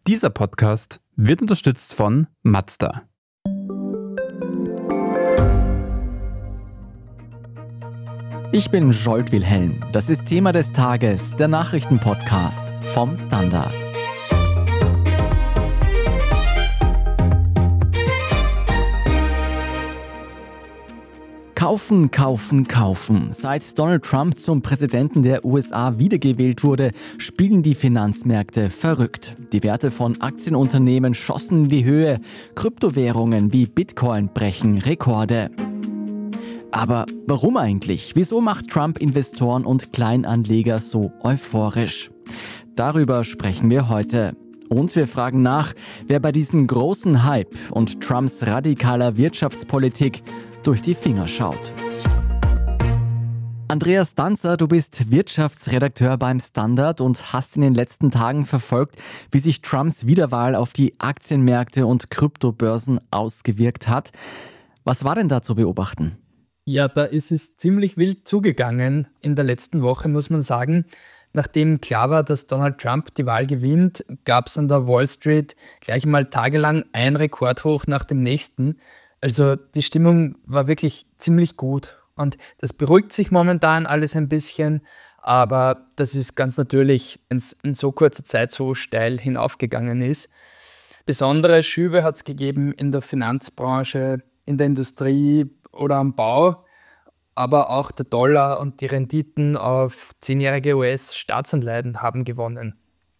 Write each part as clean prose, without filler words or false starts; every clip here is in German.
Dieser Podcast wird unterstützt von Mazda. Ich bin Jolt Wilhelm. Das ist Thema des Tages, der Nachrichtenpodcast vom Standard. Kaufen, kaufen, kaufen. Seit Donald Trump zum Präsidenten der USA wiedergewählt wurde, spielen die Finanzmärkte verrückt. Die Werte von Aktienunternehmen schossen in die Höhe. Kryptowährungen wie Bitcoin brechen Rekorde. Aber warum eigentlich? Wieso macht Trump Investoren und Kleinanleger so euphorisch? Darüber sprechen wir heute. Und wir fragen nach, wer bei diesem großen Hype und Trumps radikaler Wirtschaftspolitik durch die Finger schaut. Andreas Danzer, du bist Wirtschaftsredakteur beim Standard und hast in den letzten Tagen verfolgt, wie sich Trumps Wiederwahl auf die Aktienmärkte und Kryptobörsen ausgewirkt hat. Was war denn da zu beobachten? Ja, da ist es ziemlich wild zugegangen in der letzten Woche, muss man sagen. Nachdem klar war, dass Donald Trump die Wahl gewinnt, gab es an der Wall Street gleich mal tagelang ein Rekordhoch nach dem nächsten. Also die Stimmung war wirklich ziemlich gut und das beruhigt sich momentan alles ein bisschen, aber das ist ganz natürlich, wenn es in so kurzer Zeit so steil hinaufgegangen ist. Besondere Schübe hat es gegeben in der Finanzbranche, in der Industrie oder am Bau, aber auch der Dollar und die Renditen auf 10-jährige US-Staatsanleihen haben gewonnen.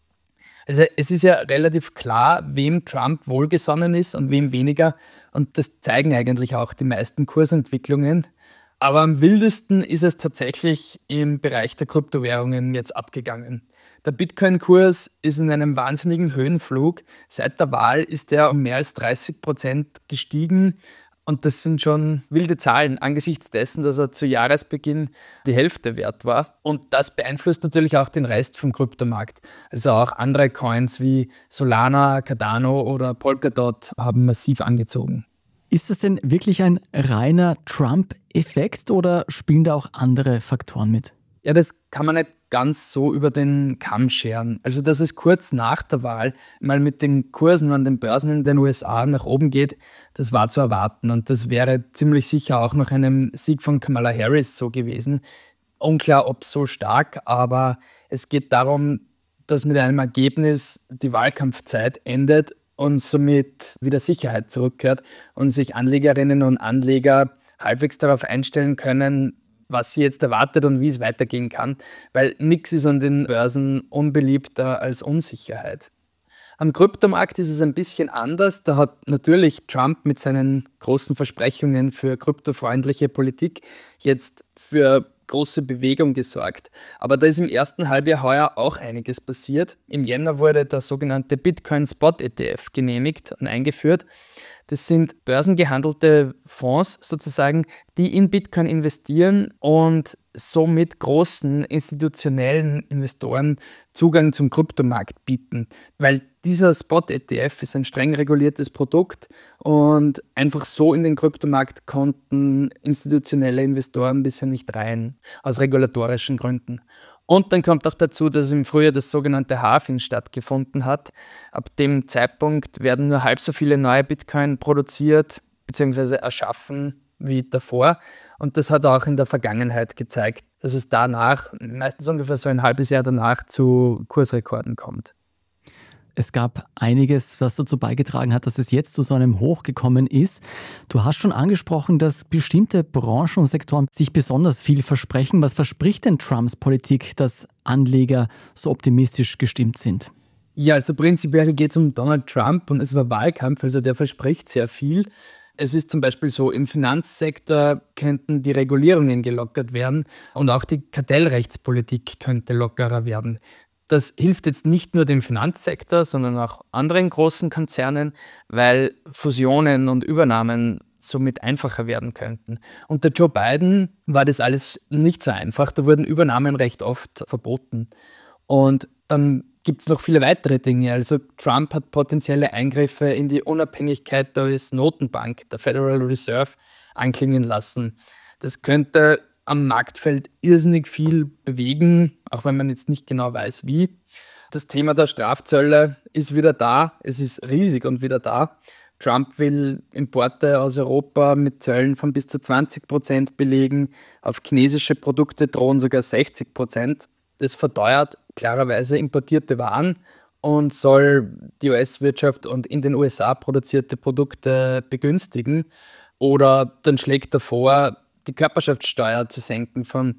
Also es ist ja relativ klar, wem Trump wohlgesonnen ist und wem weniger. Und das zeigen eigentlich auch die meisten Kursentwicklungen. Aber am wildesten ist es tatsächlich im Bereich der Kryptowährungen jetzt abgegangen. Der Bitcoin-Kurs ist in einem wahnsinnigen Höhenflug. Seit der Wahl ist er um mehr als 30% gestiegen. Und das sind schon wilde Zahlen angesichts dessen, dass er zu Jahresbeginn die Hälfte wert war. Und das beeinflusst natürlich auch den Rest vom Kryptomarkt. Also auch andere Coins wie Solana, Cardano oder Polkadot haben massiv angezogen. Ist das denn wirklich ein reiner Trump-Effekt oder spielen da auch andere Faktoren mit? Ja, das kann man nicht ganz so über den Kamm scheren. Also, dass es kurz nach der Wahl mal mit den Kursen an den Börsen in den USA nach oben geht, das war zu erwarten. Und das wäre ziemlich sicher auch nach einem Sieg von Kamala Harris so gewesen. Unklar, ob so stark, aber es geht darum, dass mit einem Ergebnis die Wahlkampfzeit endet und somit wieder Sicherheit zurückkehrt und sich Anlegerinnen und Anleger halbwegs darauf einstellen können, was sie jetzt erwartet und wie es weitergehen kann, weil nichts ist an den Börsen unbeliebter als Unsicherheit. Am Kryptomarkt ist es ein bisschen anders. Da hat natürlich Trump mit seinen großen Versprechungen für kryptofreundliche Politik jetzt für große Bewegung gesorgt. Aber da ist im ersten Halbjahr heuer auch einiges passiert. Im Jänner wurde der sogenannte Bitcoin Spot ETF genehmigt und eingeführt. Das sind börsengehandelte Fonds sozusagen, die in Bitcoin investieren und somit großen institutionellen Investoren Zugang zum Kryptomarkt bieten. Weil dieser Spot-ETF ist ein streng reguliertes Produkt und einfach so in den Kryptomarkt konnten institutionelle Investoren bisher nicht rein, aus regulatorischen Gründen. Und dann kommt auch dazu, dass im Frühjahr das sogenannte Halving stattgefunden hat. Ab dem Zeitpunkt werden nur halb so viele neue Bitcoin produziert bzw. erschaffen wie davor. Und das hat auch in der Vergangenheit gezeigt, dass es danach, meistens ungefähr so ein halbes Jahr danach, zu Kursrekorden kommt. Es gab einiges, was dazu beigetragen hat, dass es jetzt zu so einem Hoch gekommen ist. Du hast schon angesprochen, dass bestimmte Branchen und Sektoren sich besonders viel versprechen. Was verspricht denn Trumps Politik, dass Anleger so optimistisch gestimmt sind? Ja, also prinzipiell geht es um Donald Trump und es war Wahlkampf, also der verspricht sehr viel. Es ist zum Beispiel so, im Finanzsektor könnten die Regulierungen gelockert werden und auch die Kartellrechtspolitik könnte lockerer werden. Das hilft jetzt nicht nur dem Finanzsektor, sondern auch anderen großen Konzernen, weil Fusionen und Übernahmen somit einfacher werden könnten. Unter Joe Biden war das alles nicht so einfach. Da wurden Übernahmen recht oft verboten. Und dann gibt es noch viele weitere Dinge. Also Trump hat potenzielle Eingriffe in die Unabhängigkeit der US-Notenbank, der Federal Reserve, anklingen lassen. Das könnte am Marktfeld irrsinnig viel bewegen, auch wenn man jetzt nicht genau weiß, wie. das Thema der Strafzölle ist wieder da. Es ist riesig und wieder da. Trump will Importe aus Europa mit Zöllen von bis zu 20% belegen. Auf chinesische Produkte drohen sogar 60%. Das verteuert klarerweise importierte Waren und soll die US-Wirtschaft und in den USA produzierte Produkte begünstigen. Oder dann schlägt er vor, die Körperschaftssteuer zu senken von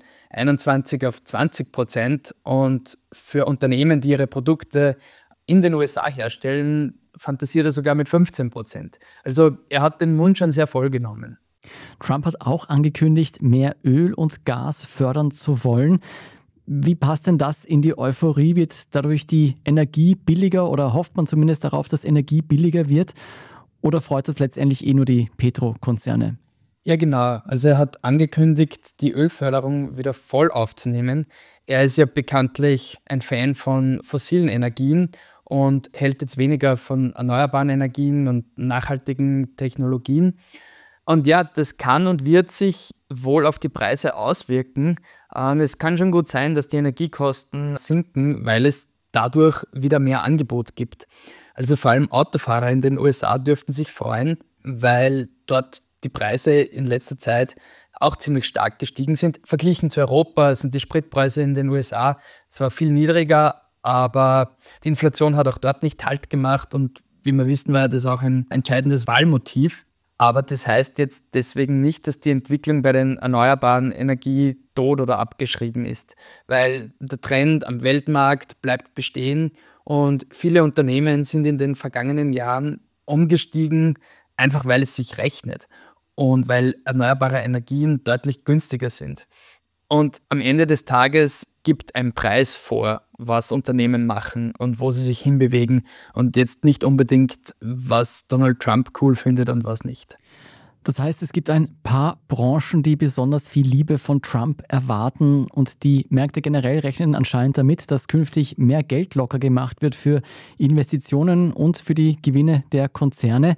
21 auf 20%. Und für Unternehmen, die ihre Produkte in den USA herstellen, fantasiert er sogar mit 15%. Also er hat den Mund schon sehr voll genommen. Trump hat auch angekündigt, mehr Öl und Gas fördern zu wollen. Wie passt denn das in die Euphorie? Wird dadurch die Energie billiger oder hofft man zumindest darauf, dass Energie billiger wird? Oder freut das letztendlich nur die Petrokonzerne? Ja, genau. Also er hat angekündigt, die Ölförderung wieder voll aufzunehmen. Er ist ja bekanntlich ein Fan von fossilen Energien und hält jetzt weniger von erneuerbaren Energien und nachhaltigen Technologien. Und ja, das kann und wird sich wohl auf die Preise auswirken. Es kann schon gut sein, dass die Energiekosten sinken, weil es dadurch wieder mehr Angebot gibt. Also vor allem Autofahrer in den USA dürften sich freuen, weil dort die Preise in letzter Zeit auch ziemlich stark gestiegen sind. Verglichen zu Europa sind die Spritpreise in den USA zwar viel niedriger, aber die Inflation hat auch dort nicht Halt gemacht und wie wir wissen, war das auch ein entscheidendes Wahlmotiv. Aber das heißt jetzt deswegen nicht, dass die Entwicklung bei den erneuerbaren Energie tot oder abgeschrieben ist, weil der Trend am Weltmarkt bleibt bestehen und viele Unternehmen sind in den vergangenen Jahren umgestiegen, einfach weil es sich rechnet und weil erneuerbare Energien deutlich günstiger sind. Und am Ende des Tages gibt ein Preis vor, was Unternehmen machen und wo sie sich hinbewegen und jetzt nicht unbedingt, was Donald Trump cool findet und was nicht. Das heißt, es gibt ein paar Branchen, die besonders viel Liebe von Trump erwarten und die Märkte generell rechnen anscheinend damit, dass künftig mehr Geld locker gemacht wird für Investitionen und für die Gewinne der Konzerne.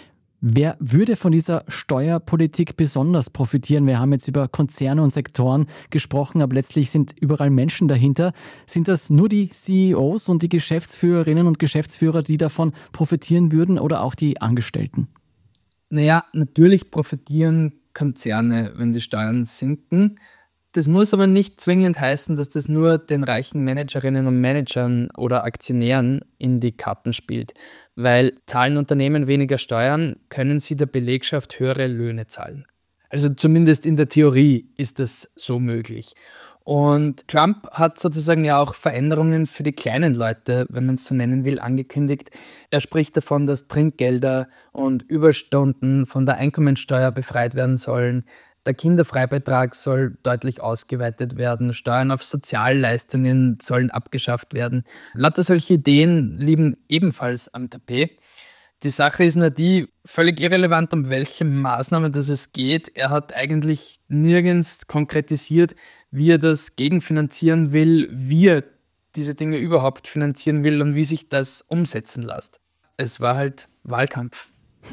Wer würde von dieser Steuerpolitik besonders profitieren? Wir haben jetzt über Konzerne und Sektoren gesprochen, aber letztlich sind überall Menschen dahinter. Sind das nur die CEOs und die Geschäftsführerinnen und Geschäftsführer, die davon profitieren würden oder auch die Angestellten? Naja, natürlich profitieren Konzerne, wenn die Steuern sinken. Das muss aber nicht zwingend heißen, dass das nur den reichen Managerinnen und Managern oder Aktionären in die Karten spielt. Weil zahlen Unternehmen weniger Steuern, können sie der Belegschaft höhere Löhne zahlen. Also zumindest in der Theorie ist das so möglich. Und Trump hat sozusagen ja auch Veränderungen für die kleinen Leute, wenn man es so nennen will, angekündigt. Er spricht davon, dass Trinkgelder und Überstunden von der Einkommensteuer befreit werden sollen. Der Kinderfreibetrag soll deutlich ausgeweitet werden. Steuern auf Sozialleistungen sollen abgeschafft werden. Lauter solche Ideen liegen ebenfalls am Tapet. Die Sache ist nur die, völlig irrelevant, um welche Maßnahmen das es geht. Er hat eigentlich nirgends konkretisiert, wie er das gegenfinanzieren will, wie er diese Dinge überhaupt finanzieren will und wie sich das umsetzen lässt. Es war halt Wahlkampf.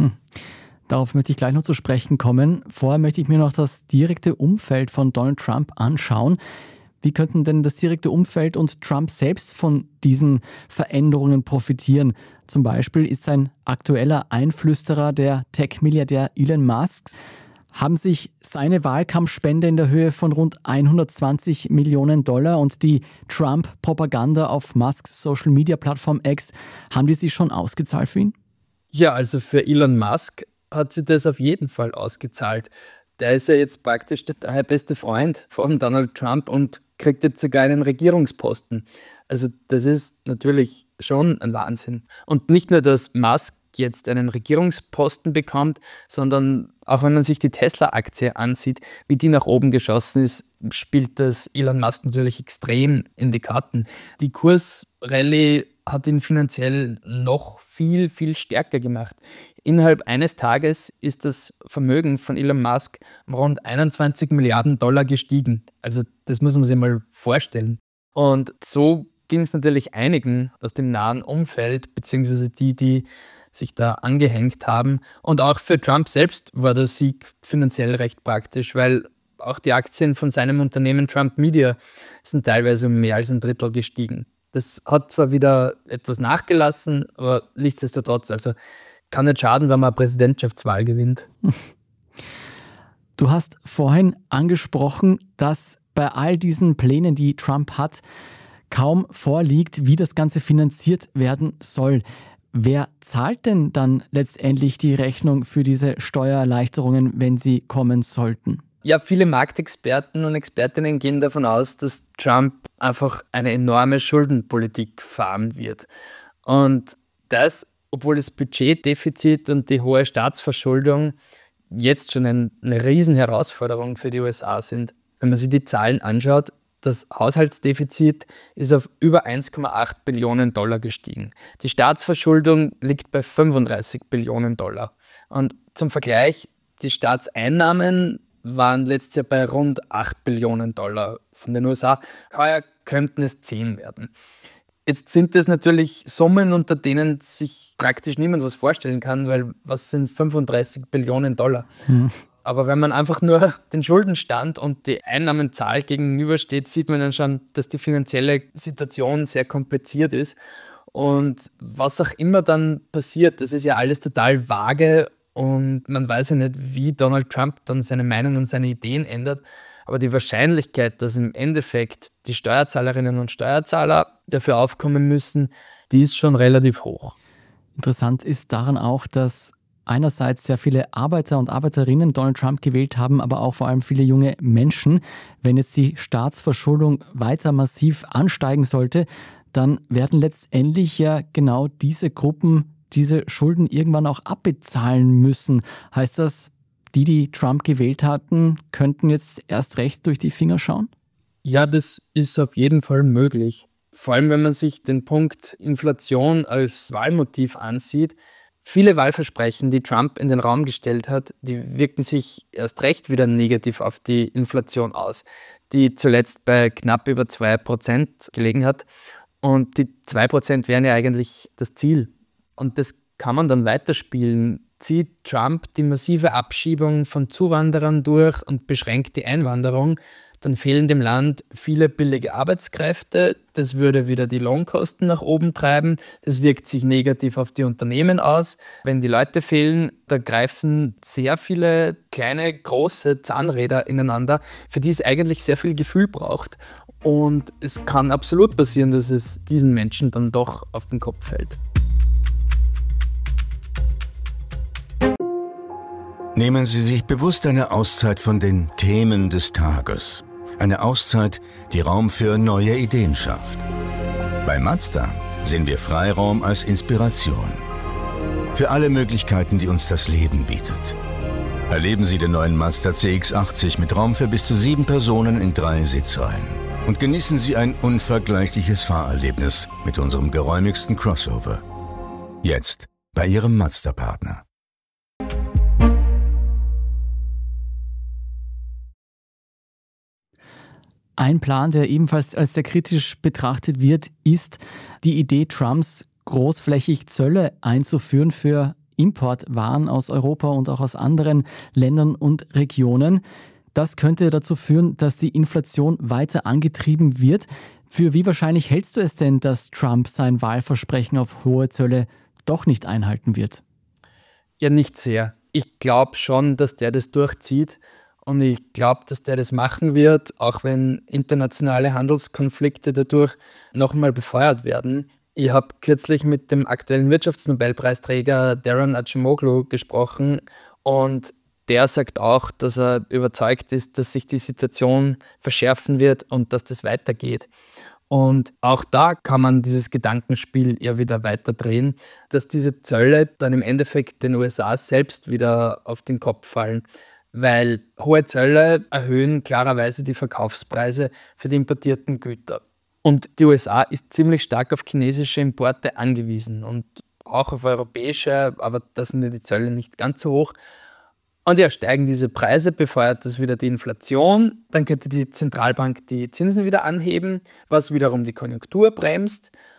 Darauf möchte ich gleich noch zu sprechen kommen. Vorher möchte ich mir noch das direkte Umfeld von Donald Trump anschauen. Wie könnten denn das direkte Umfeld und Trump selbst von diesen Veränderungen profitieren? Zum Beispiel ist sein aktueller Einflüsterer der Tech-Milliardär Elon Musk. Haben sich seine Wahlkampfspende in der Höhe von rund 120 Millionen Dollar und die Trump-Propaganda auf Musks Social-Media-Plattform X, haben die sich schon ausgezahlt für ihn? Ja, also für Elon Musk hat sich das auf jeden Fall ausgezahlt. Der ist ja jetzt praktisch der beste Freund von Donald Trump und kriegt jetzt sogar einen Regierungsposten. Also das ist natürlich schon ein Wahnsinn. Und nicht nur, dass Musk jetzt einen Regierungsposten bekommt, sondern auch wenn man sich die Tesla-Aktie ansieht, wie die nach oben geschossen ist, spielt das Elon Musk natürlich extrem in die Karten. Die Kursrallye hat ihn finanziell noch viel, viel stärker gemacht. Innerhalb eines Tages ist das Vermögen von Elon Musk um rund 21 Milliarden Dollar gestiegen. Also das muss man sich mal vorstellen. Und so ging es natürlich einigen aus dem nahen Umfeld, beziehungsweise die sich da angehängt haben. Und auch für Trump selbst war der Sieg finanziell recht praktisch, weil auch die Aktien von seinem Unternehmen Trump Media sind teilweise um mehr als ein Drittel gestiegen. Das hat zwar wieder etwas nachgelassen, aber nichtsdestotrotz, also kann nicht schaden, wenn man eine Präsidentschaftswahl gewinnt. Du hast vorhin angesprochen, dass bei all diesen Plänen, die Trump hat, kaum vorliegt, wie das Ganze finanziert werden soll. Wer zahlt denn dann letztendlich die Rechnung für diese Steuererleichterungen, wenn sie kommen sollten? Ja, viele Marktexperten und Expertinnen gehen davon aus, dass Trump einfach eine enorme Schuldenpolitik fahren wird. Und das, obwohl das Budgetdefizit und die hohe Staatsverschuldung jetzt schon eine Riesenherausforderung für die USA sind. Wenn man sich die Zahlen anschaut, das Haushaltsdefizit ist auf über 1,8 Billionen Dollar gestiegen. Die Staatsverschuldung liegt bei 35 Billionen Dollar. Und zum Vergleich, die Staatseinnahmen waren letztes Jahr bei rund 8 Billionen Dollar von den USA. Heuer könnten es 10 werden. Jetzt sind das natürlich Summen, unter denen sich praktisch niemand was vorstellen kann, weil was sind 35 Billionen Dollar? Aber wenn man einfach nur den Schuldenstand und die Einnahmenzahl gegenübersteht, sieht man dann schon, dass die finanzielle Situation sehr kompliziert ist. Und was auch immer dann passiert, das ist ja alles total vage und man weiß ja nicht, wie Donald Trump dann seine Meinung und seine Ideen ändert. Aber die Wahrscheinlichkeit, dass im Endeffekt die Steuerzahlerinnen und Steuerzahler dafür aufkommen müssen, die ist schon relativ hoch. Interessant ist daran auch, dass einerseits sehr viele Arbeiter und Arbeiterinnen Donald Trump gewählt haben, aber auch vor allem viele junge Menschen. Wenn jetzt die Staatsverschuldung weiter massiv ansteigen sollte, dann werden letztendlich ja genau diese Gruppen diese Schulden irgendwann auch abbezahlen müssen. Heißt das, die Trump gewählt hatten, könnten jetzt erst recht durch die Finger schauen? Ja, das ist auf jeden Fall möglich. Vor allem, wenn man sich den Punkt Inflation als Wahlmotiv ansieht. Viele Wahlversprechen, die Trump in den Raum gestellt hat, die wirken sich erst recht wieder negativ auf die Inflation aus, die zuletzt bei knapp über 2% gelegen hat. Und die 2% wären ja eigentlich das Ziel. Und das kann man dann weiterspielen. Zieht Trump die massive Abschiebung von Zuwanderern durch und beschränkt die Einwanderung, dann fehlen dem Land viele billige Arbeitskräfte. Das würde wieder die Lohnkosten nach oben treiben. Das wirkt sich negativ auf die Unternehmen aus. Wenn die Leute fehlen, da greifen sehr viele kleine, große Zahnräder ineinander, für die es eigentlich sehr viel Gefühl braucht. Und es kann absolut passieren, dass es diesen Menschen dann doch auf den Kopf fällt. Nehmen Sie sich bewusst eine Auszeit von den Themen des Tages. Eine Auszeit, die Raum für neue Ideen schafft. Bei Mazda sehen wir Freiraum als Inspiration. Für alle Möglichkeiten, die uns das Leben bietet. Erleben Sie den neuen Mazda CX-80 mit Raum für bis zu 7 Personen in 3 Sitzreihen. Und genießen Sie ein unvergleichliches Fahrerlebnis mit unserem geräumigsten Crossover. Jetzt bei Ihrem Mazda-Partner. Ein Plan, der ebenfalls als sehr kritisch betrachtet wird, ist die Idee Trumps, großflächig Zölle einzuführen für Importwaren aus Europa und auch aus anderen Ländern und Regionen. Das könnte dazu führen, dass die Inflation weiter angetrieben wird. Für wie wahrscheinlich hältst du es denn, dass Trump sein Wahlversprechen auf hohe Zölle doch nicht einhalten wird? Ja, nicht sehr. Ich glaube schon, dass der das durchzieht. Und ich glaube, dass der das machen wird, auch wenn internationale Handelskonflikte dadurch nochmal befeuert werden. Ich habe kürzlich mit dem aktuellen Wirtschaftsnobelpreisträger Daron Acemoglu gesprochen und der sagt auch, dass er überzeugt ist, dass sich die Situation verschärfen wird und dass das weitergeht. Und auch da kann man dieses Gedankenspiel ja wieder weiterdrehen, dass diese Zölle dann im Endeffekt den USA selbst wieder auf den Kopf fallen. Weil hohe Zölle erhöhen klarerweise die Verkaufspreise für die importierten Güter. Und die USA ist ziemlich stark auf chinesische Importe angewiesen und auch auf europäische, aber da sind ja die Zölle nicht ganz so hoch. Und ja, steigen diese Preise, befeuert das wieder die Inflation, dann könnte die Zentralbank die Zinsen wieder anheben, was wiederum die Konjunktur bremst.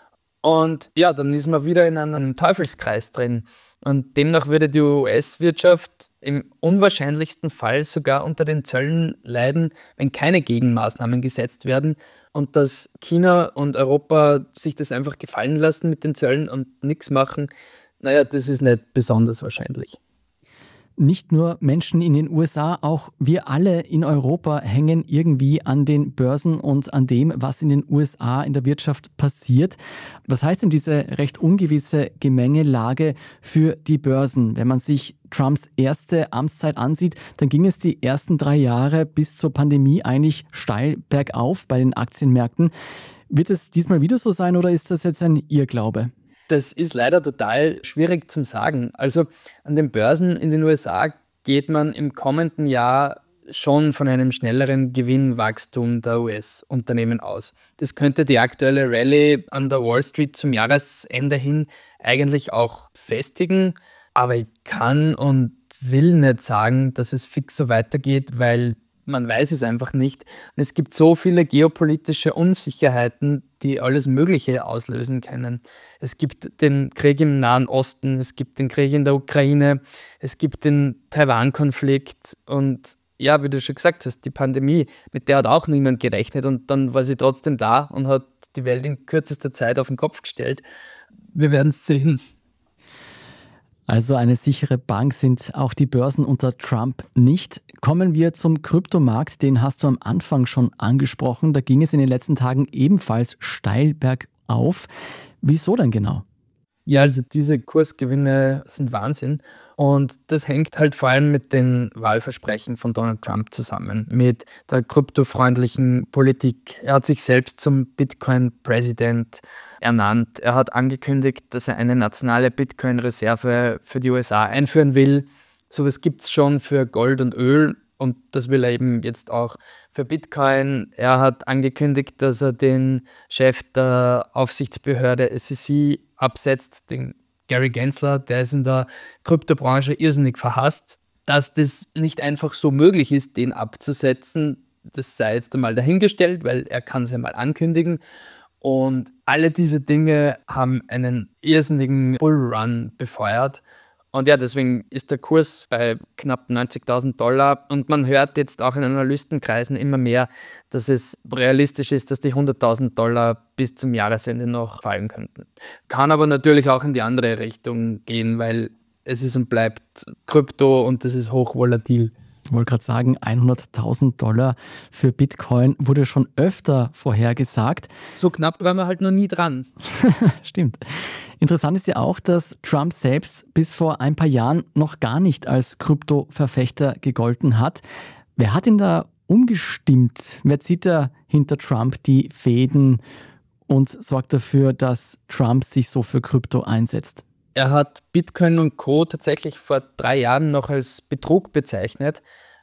Und ja, dann ist man wieder in einem Teufelskreis drin. Und demnach würde die US-Wirtschaft im unwahrscheinlichsten Fall sogar unter den Zöllen leiden, wenn keine Gegenmaßnahmen gesetzt werden und dass China und Europa sich das einfach gefallen lassen mit den Zöllen und nichts machen. Naja, das ist nicht besonders wahrscheinlich. Nicht nur Menschen in den USA, auch wir alle in Europa hängen irgendwie an den Börsen und an dem, was in den USA in der Wirtschaft passiert. Was heißt denn diese recht ungewisse Gemengelage für die Börsen? Wenn man sich Trumps erste Amtszeit ansieht, dann ging es die ersten 3 Jahre bis zur Pandemie eigentlich steil bergauf bei den Aktienmärkten. Wird es diesmal wieder so sein oder ist das jetzt ein Irrglaube? Das ist leider total schwierig zu sagen. Also an den Börsen in den USA geht man im kommenden Jahr schon von einem schnelleren Gewinnwachstum der US-Unternehmen aus. Das könnte die aktuelle Rallye an der Wall Street zum Jahresende hin eigentlich auch festigen. Aber ich kann und will nicht sagen, dass es fix so weitergeht, weil man weiß es einfach nicht. Und es gibt so viele geopolitische Unsicherheiten, die alles Mögliche auslösen können. Es gibt den Krieg im Nahen Osten, es gibt den Krieg in der Ukraine, es gibt den Taiwan-Konflikt und ja, wie du schon gesagt hast, die Pandemie, mit der hat auch niemand gerechnet und dann war sie trotzdem da und hat die Welt in kürzester Zeit auf den Kopf gestellt. Wir werden es sehen. Also eine sichere Bank sind auch die Börsen unter Trump nicht. Kommen wir zum Kryptomarkt, den hast du am Anfang schon angesprochen. Da ging es in den letzten Tagen ebenfalls steil bergauf. Wieso denn genau? Ja, also diese Kursgewinne sind Wahnsinn. Und das hängt halt vor allem mit den Wahlversprechen von Donald Trump zusammen, mit der kryptofreundlichen Politik. Er hat sich selbst zum Bitcoin-Präsident ernannt. Er hat angekündigt, dass er eine nationale Bitcoin-Reserve für die USA einführen will. Sowas gibt es schon für Gold und Öl und das will er eben jetzt auch für Bitcoin. Er hat angekündigt, dass er den Chef der Aufsichtsbehörde SEC absetzt, den Gary Gensler, der ist in der Kryptobranche irrsinnig verhasst. Dass das nicht einfach so möglich ist, den abzusetzen, das sei jetzt einmal dahingestellt, weil er kann es ja mal ankündigen. Und alle diese Dinge haben einen irrsinnigen Bullrun befeuert. Und ja, deswegen ist der Kurs bei knapp $90.000 und man hört jetzt auch in Analystenkreisen immer mehr, dass es realistisch ist, dass die $100.000 bis zum Jahresende noch fallen könnten. Kann aber natürlich auch in die andere Richtung gehen, weil es ist und bleibt Krypto und das ist hochvolatil. Ich wollte gerade sagen, $100.000 für Bitcoin wurde schon öfter vorhergesagt. So knapp waren wir halt noch nie dran. Stimmt. Interessant ist ja auch, dass Trump selbst bis vor ein paar Jahren noch gar nicht als Krypto-Verfechter gegolten hat. Wer hat ihn da umgestimmt? Wer zieht da hinter Trump die Fäden und sorgt dafür, dass Trump sich so für Krypto einsetzt? Er hat Bitcoin und Co. tatsächlich vor 3 Jahren noch als Betrug bezeichnet.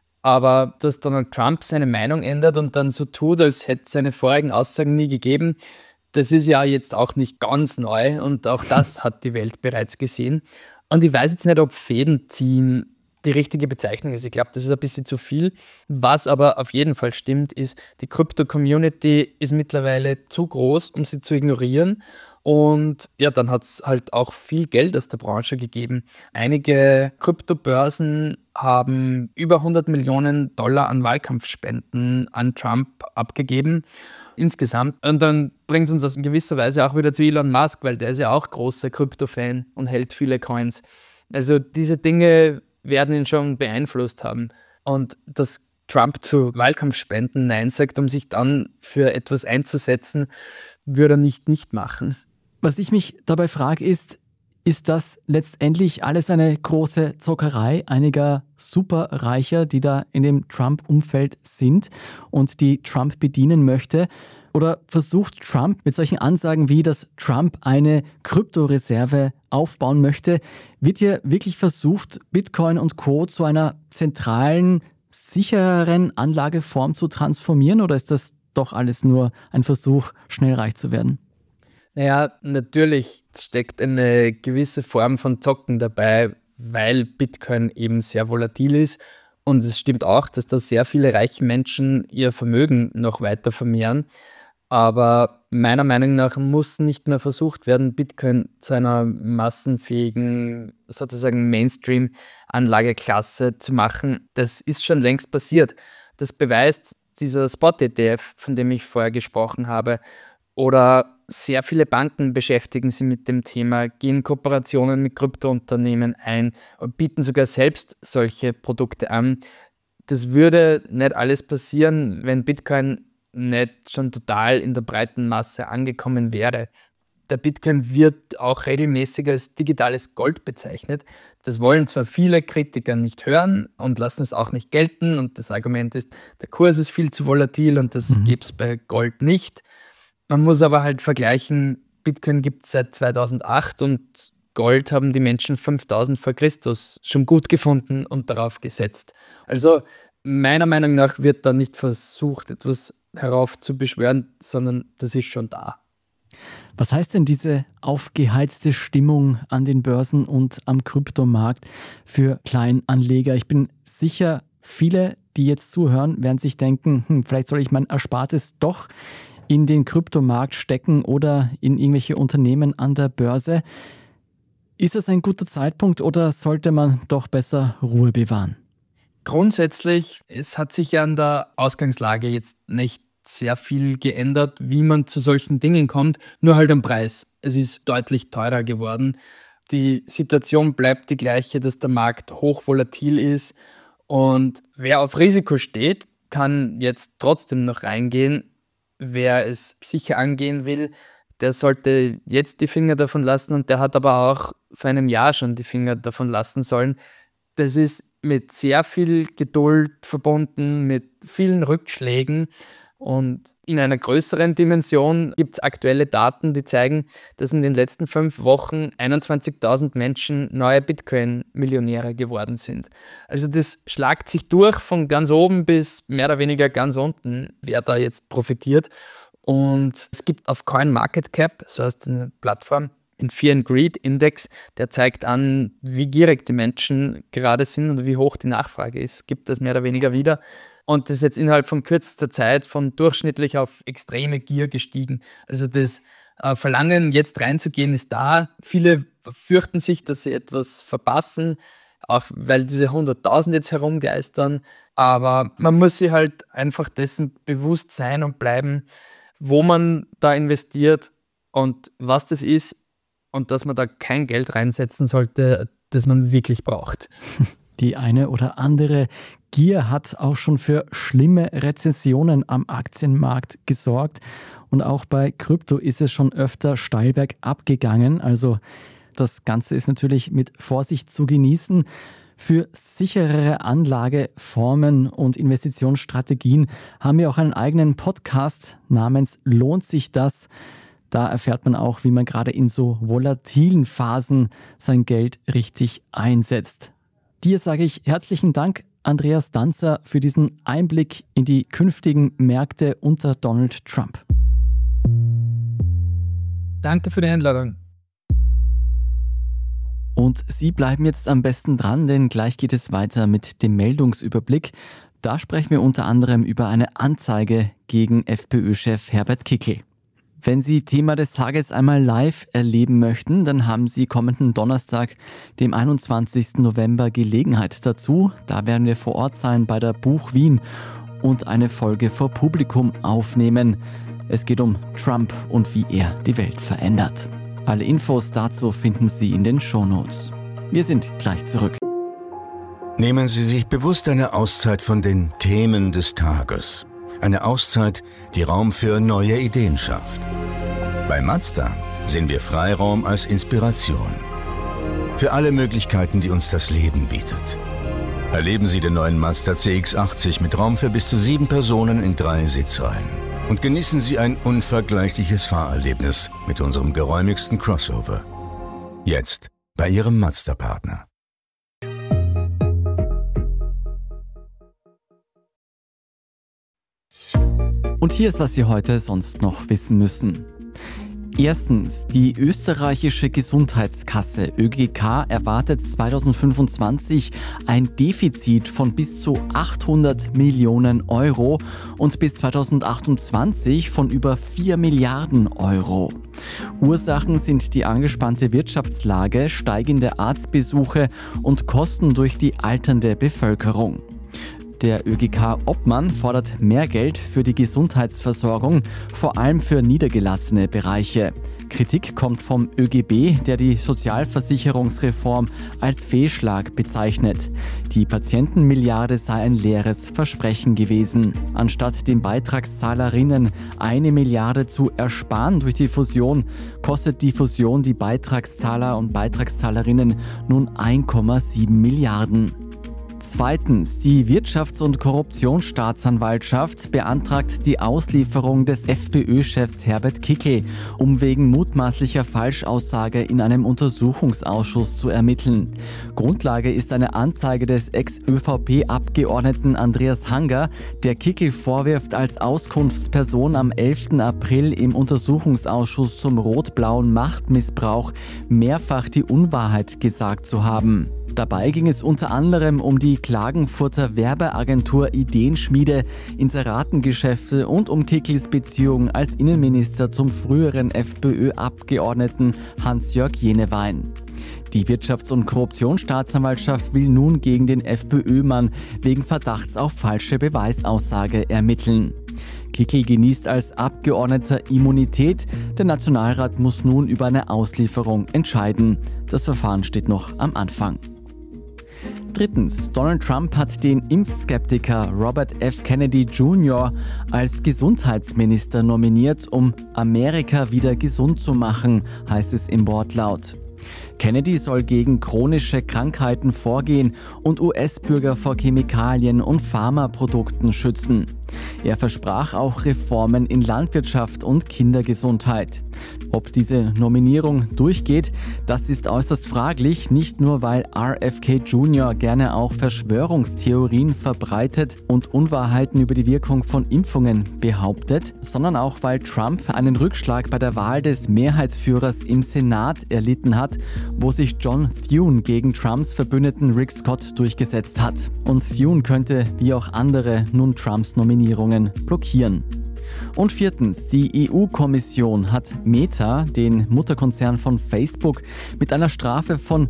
Aber dass Donald Trump seine Meinung ändert und dann so tut, als hätte es seine vorigen Aussagen nie gegeben, das ist ja jetzt auch nicht ganz neu und auch das hat die Welt bereits gesehen. Und ich weiß jetzt nicht, ob Fäden ziehen die richtige Bezeichnung ist. Ich glaube, das ist ein bisschen zu viel. Was aber auf jeden Fall stimmt, ist, die Krypto-Community ist mittlerweile zu groß, um sie zu ignorieren. Und ja, dann hat es halt auch viel Geld aus der Branche gegeben. Einige Kryptobörsen haben über $100 Millionen an Wahlkampfspenden an Trump abgegeben insgesamt. Und dann bringt es uns in gewisser Weise auch wieder zu Elon Musk, weil der ist ja auch großer Krypto-Fan und hält viele Coins. Also diese Dinge werden ihn schon beeinflusst haben. Und dass Trump zu Wahlkampfspenden Nein sagt, um sich dann für etwas einzusetzen, würde er nicht machen. Was ich mich dabei frage, ist das letztendlich alles eine große Zockerei einiger Superreicher, die da in dem Trump-Umfeld sind und die Trump bedienen möchte? Oder versucht Trump mit solchen Ansagen wie, dass Trump eine Kryptoreserve aufbauen möchte, wird hier wirklich versucht, Bitcoin und Co. zu einer zentralen, sichereren Anlageform zu transformieren? Oder ist das doch alles nur ein Versuch, schnell reich zu werden? Naja, natürlich steckt eine gewisse Form von Zocken dabei, weil Bitcoin eben sehr volatil ist. Und es stimmt auch, dass da sehr viele reiche Menschen ihr Vermögen noch weiter vermehren. Aber meiner Meinung nach muss nicht mehr versucht werden, Bitcoin zu einer massenfähigen, sozusagen Mainstream-Anlageklasse zu machen. Das ist schon längst passiert. Das beweist dieser Spot-ETF, von dem ich vorher gesprochen habe. Oder sehr viele Banken beschäftigen sich mit dem Thema, gehen Kooperationen mit Kryptounternehmen ein und bieten sogar selbst solche Produkte an. Das würde nicht alles passieren, wenn Bitcoin nicht schon total in der breiten Masse angekommen wäre. Der Bitcoin wird auch regelmäßig als digitales Gold bezeichnet. Das wollen zwar viele Kritiker nicht hören und lassen es auch nicht gelten. Und das Argument ist, der Kurs ist viel zu volatil und das gibt es bei Gold nicht. Man muss aber halt vergleichen, Bitcoin gibt es seit 2008 und Gold haben die Menschen 5000 vor Christus schon gut gefunden und darauf gesetzt. Also meiner Meinung nach wird da nicht versucht, etwas heraufzubeschwören, sondern das ist schon da. Was heißt denn diese aufgeheizte Stimmung an den Börsen und am Kryptomarkt für Kleinanleger? Ich bin sicher, viele, die jetzt zuhören, werden sich denken, vielleicht soll ich mein Erspartes doch in den Kryptomarkt stecken oder in irgendwelche Unternehmen an der Börse. Ist das ein guter Zeitpunkt oder sollte man doch besser Ruhe bewahren? Grundsätzlich, es hat sich ja an der Ausgangslage jetzt nicht sehr viel geändert, wie man zu solchen Dingen kommt, nur halt am Preis. Es ist deutlich teurer geworden. Die Situation bleibt die gleiche, dass der Markt hochvolatil ist und wer auf Risiko steht, kann jetzt trotzdem noch reingehen. Wer es sicher angehen will, der sollte jetzt die Finger davon lassen und der hat aber auch vor einem Jahr schon die Finger davon lassen sollen. Das ist mit sehr viel Geduld verbunden, mit vielen Rückschlägen und in einer größeren Dimension gibt es aktuelle Daten, die zeigen, dass in den letzten 5 Wochen 21.000 Menschen neue Bitcoin-Millionäre geworden sind. Also das schlagt sich durch von ganz oben bis mehr oder weniger ganz unten, wer da jetzt profitiert. Und es gibt auf CoinMarketCap, so heißt eine Plattform, den Fear and Greed Index, der zeigt an, wie gierig die Menschen gerade sind und wie hoch die Nachfrage ist, gibt das mehr oder weniger wieder. Und das ist jetzt innerhalb von kürzester Zeit von durchschnittlich auf extreme Gier gestiegen. Also das Verlangen, jetzt reinzugehen, ist da. Viele fürchten sich, dass sie etwas verpassen, auch weil diese 100.000 jetzt herumgeistern. Aber man muss sich halt einfach dessen bewusst sein und bleiben, wo man da investiert und was das ist. Und dass man da kein Geld reinsetzen sollte, das man wirklich braucht. Die eine oder andere Gier hat auch schon für schlimme Rezessionen am Aktienmarkt gesorgt. Und auch bei Krypto ist es schon öfter steil bergab gegangen. Also das Ganze ist natürlich mit Vorsicht zu genießen. Für sicherere Anlageformen und Investitionsstrategien haben wir auch einen eigenen Podcast namens Lohnt sich das? Da erfährt man auch, wie man gerade in so volatilen Phasen sein Geld richtig einsetzt. Dir sage ich herzlichen Dank, Andreas Danzer, für diesen Einblick in die künftigen Märkte unter Donald Trump. Danke für die Einladung. Und Sie bleiben jetzt am besten dran, denn gleich geht es weiter mit dem Meldungsüberblick. Da sprechen wir unter anderem über eine Anzeige gegen FPÖ-Chef Herbert Kickl. Wenn Sie Thema des Tages einmal live erleben möchten, dann haben Sie kommenden Donnerstag, dem 21. November, Gelegenheit dazu. Da werden wir vor Ort sein bei der Buch Wien und eine Folge vor Publikum aufnehmen. Es geht um Trump und wie er die Welt verändert. Alle Infos dazu finden Sie in den Shownotes. Wir sind gleich zurück. Nehmen Sie sich bewusst eine Auszeit von den Themen des Tages. Eine Auszeit, die Raum für neue Ideen schafft. Bei Mazda sehen wir Freiraum als Inspiration. Für alle Möglichkeiten, die uns das Leben bietet. Erleben Sie den neuen Mazda CX-80 mit Raum für bis zu 7 Personen in 3 Sitzreihen. Und genießen Sie ein unvergleichliches Fahrerlebnis mit unserem geräumigsten Crossover. Jetzt bei Ihrem Mazda-Partner. Und hier ist, was Sie heute sonst noch wissen müssen. Erstens, die österreichische Gesundheitskasse ÖGK erwartet 2025 ein Defizit von bis zu 800 Millionen Euro und bis 2028 von über 4 Milliarden Euro. Ursachen sind die angespannte Wirtschaftslage, steigende Arztbesuche und Kosten durch die alternde Bevölkerung. Der ÖGK-Obmann fordert mehr Geld für die Gesundheitsversorgung, vor allem für niedergelassene Bereiche. Kritik kommt vom ÖGB, der die Sozialversicherungsreform als Fehlschlag bezeichnet. Die Patientenmilliarde sei ein leeres Versprechen gewesen. Anstatt den Beitragszahlerinnen 1 Milliarde zu ersparen durch die Fusion, kostet die Fusion die Beitragszahler und Beitragszahlerinnen nun 1,7 Milliarden. Zweitens, die Wirtschafts- und Korruptionsstaatsanwaltschaft beantragt die Auslieferung des FPÖ-Chefs Herbert Kickl, um wegen mutmaßlicher Falschaussage in einem Untersuchungsausschuss zu ermitteln. Grundlage ist eine Anzeige des Ex-ÖVP-Abgeordneten Andreas Hanger, der Kickl vorwirft, als Auskunftsperson am 11. April im Untersuchungsausschuss zum rot-blauen Machtmissbrauch mehrfach die Unwahrheit gesagt zu haben. Dabei ging es unter anderem um die Klagenfurter Werbeagentur Ideenschmiede, Inseratengeschäfte und um Kickls Beziehung als Innenminister zum früheren FPÖ-Abgeordneten Hans-Jörg Jenewein. Die Wirtschafts- und Korruptionsstaatsanwaltschaft will nun gegen den FPÖ-Mann wegen Verdachts auf falsche Beweisaussage ermitteln. Kickl genießt als Abgeordneter Immunität. Der Nationalrat muss nun über eine Auslieferung entscheiden. Das Verfahren steht noch am Anfang. Drittens, Donald Trump hat den Impfskeptiker Robert F. Kennedy Jr. als Gesundheitsminister nominiert, um Amerika wieder gesund zu machen, heißt es im Wortlaut. Kennedy soll gegen chronische Krankheiten vorgehen und US-Bürger vor Chemikalien und Pharmaprodukten schützen. Er versprach auch Reformen in Landwirtschaft und Kindergesundheit. Ob diese Nominierung durchgeht, das ist äußerst fraglich, nicht nur weil RFK Jr. gerne auch Verschwörungstheorien verbreitet und Unwahrheiten über die Wirkung von Impfungen behauptet, sondern auch weil Trump einen Rückschlag bei der Wahl des Mehrheitsführers im Senat erlitten hat, wo sich John Thune gegen Trumps Verbündeten Rick Scott durchgesetzt hat. Und Thune könnte, wie auch andere, nun Trumps Nominierungen blockieren. Und viertens, die EU-Kommission hat Meta, den Mutterkonzern von Facebook, mit einer Strafe von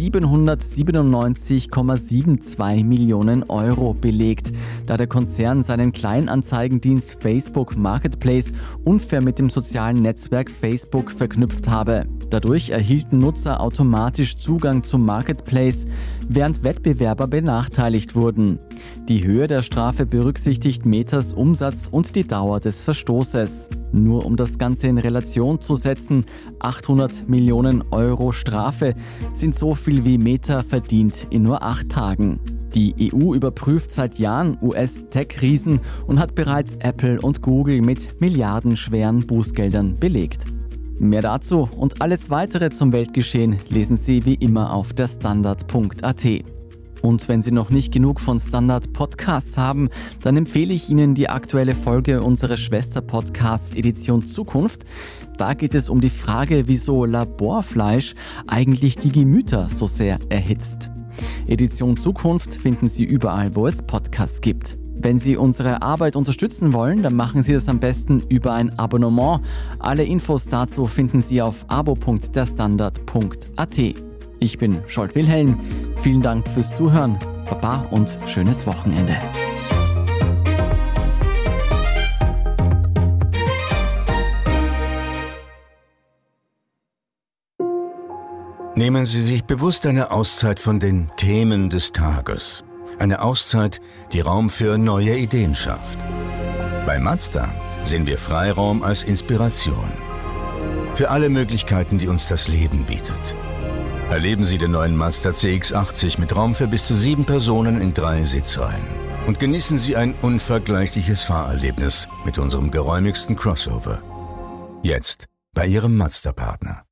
797,72 Millionen Euro belegt, da der Konzern seinen Kleinanzeigendienst Facebook Marketplace unfair mit dem sozialen Netzwerk Facebook verknüpft habe. Dadurch erhielten Nutzer automatisch Zugang zum Marketplace, während Wettbewerber benachteiligt wurden. Die Höhe der Strafe berücksichtigt Metas Umsatz und die Dauer des Verstoßes. Nur um das Ganze in Relation zu setzen, 800 Millionen Euro Strafe sind so viel wie Meta verdient in nur 8 Tagen. Die EU überprüft seit Jahren US-Tech-Riesen und hat bereits Apple und Google mit milliardenschweren Bußgeldern belegt. Mehr dazu und alles weitere zum Weltgeschehen lesen Sie wie immer auf derstandard.at. Und wenn Sie noch nicht genug von Standard Podcasts haben, dann empfehle ich Ihnen die aktuelle Folge unseres Schwester-Podcasts Edition Zukunft. Da geht es um die Frage, wieso Laborfleisch eigentlich die Gemüter so sehr erhitzt. Edition Zukunft finden Sie überall, wo es Podcasts gibt. Wenn Sie unsere Arbeit unterstützen wollen, dann machen Sie das am besten über ein Abonnement. Alle Infos dazu finden Sie auf abo.derstandard.at. Ich bin Scholt Wilhelm. Vielen Dank fürs Zuhören. Baba und schönes Wochenende. Nehmen Sie sich bewusst eine Auszeit von den Themen des Tages. Eine Auszeit, die Raum für neue Ideen schafft. Bei Mazda sehen wir Freiraum als Inspiration. Für alle Möglichkeiten, die uns das Leben bietet. Erleben Sie den neuen Mazda CX-80 mit Raum für bis zu 7 Personen in 3 Sitzreihen. Und genießen Sie ein unvergleichliches Fahrerlebnis mit unserem geräumigsten Crossover. Jetzt bei Ihrem Mazda-Partner.